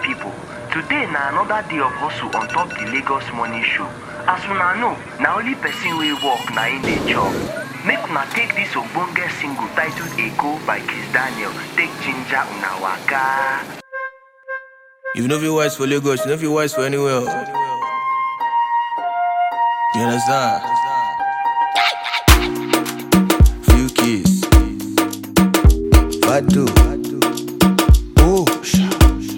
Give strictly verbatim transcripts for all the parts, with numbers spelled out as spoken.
people, today na another day of hustle on top the Lagos Morning Show. As una know, na only person wey work na in dey chop. Make una take this ogbonge single titled Eko by Kiss Daniel, take ginger una waka. You know if you wise for Lagos, you know if you wise for anywhere. You understand? Few keys. Fado. Oh, sha.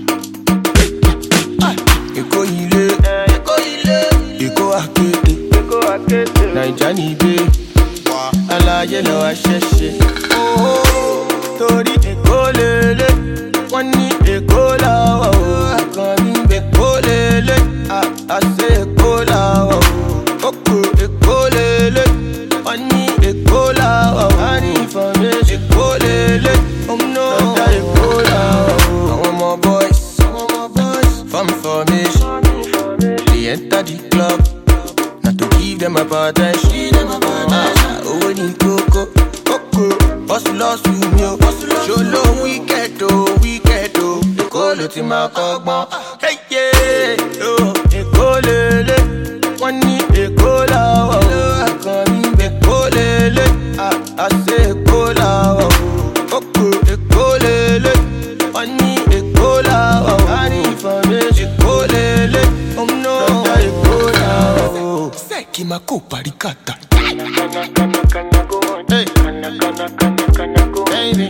Eko ile, Eko ile, Eko akete, Eko akete. Naija ni be, alaye lo wa ṣẹṣẹ. Oh, torí Eko lele, wọ́n ní Eko lawa o. Akọni Eko lele, a ṣe Eko lawa o. Oko Eko lele, wọ́n ní Eko lawa o. Ani information Eko lele, oh no, lọ́jà Eko lawa o. Àwọn ọmọ boys, àwọn ọmọ boys, farm information. They enter the club, not to give them a attention. Give them a attention. Oh, when you coco, coco, hustle, hustle, yo. Show low wicked, oh, wicked, oh. Eko lo ti ma kogbon. Hey, yeah, oh, Eko lele, wọ́n ní Eko lawa o. Akọni Eko lele, a ṣe Eko lawa o. Oko Eko lele, wọ́n ní Eko lawa o. Ani information Eko lele, oh no, lọ́jà Eko lawa o. Sẹ́ẹ̀kì máa kó parikata. Hey, baby.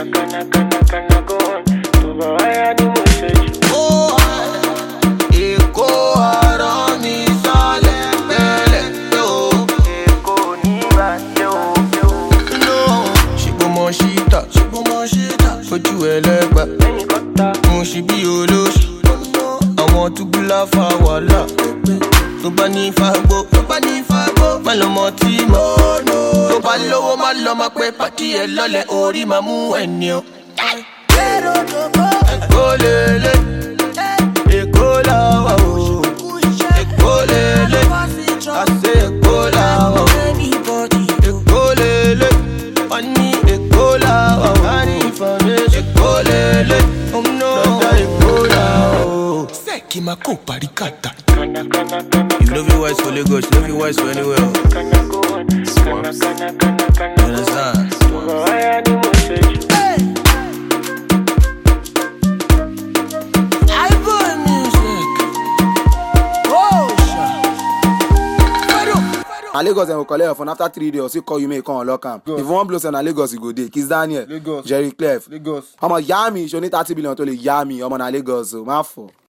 Oh, Eko ara mi sale pele yo. Eko ni ba yo yo. No, shibo mo shita, shibo mo shita. Fojú ẹlẹ́gbà, mo ṣì bí olóṣù. Àwọn túbúlà fa wàhálà. Tó bá ní fagbó, tó bá ní fagbó. Má lọ mọ tí mo. Tó bá lówó má lọ máa pẹ́ pàtí ẹ lọ́lẹ̀ orí máa mú ẹni o. Eko lele, Eko lawa o. Eko lele, I say Eko lawa o. Eko lele, wọ́n ní Eko lawa o. Ani information Eko lele, oh no, lọ́jà Eko lawa o. Sẹ́ẹ̀kì máa kó parikata. You know if you wise for Lagos, you know if you wise for anywhere. You understand? Hey! Ivory music. Oh, Na Lagos dem go collect your phone after three days. You call you may come unlock am. If you wan blow say na Lagos you go dey. Kiss Daniel, Lagos, Jerry Clef, Lagos. Ọmọ yá mi, ṣo ní thirty billion tó lè yá mi. Ọmọ na Lagos o, má fọ.